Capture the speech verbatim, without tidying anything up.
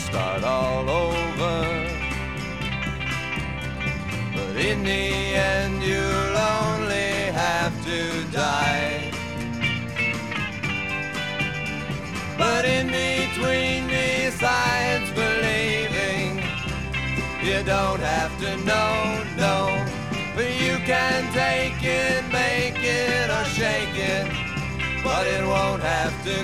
start all over. But in the end you'll only have to die. But in between, besides believing, you don't have to know, no. But you can take it, make it or shake it, but it won't have to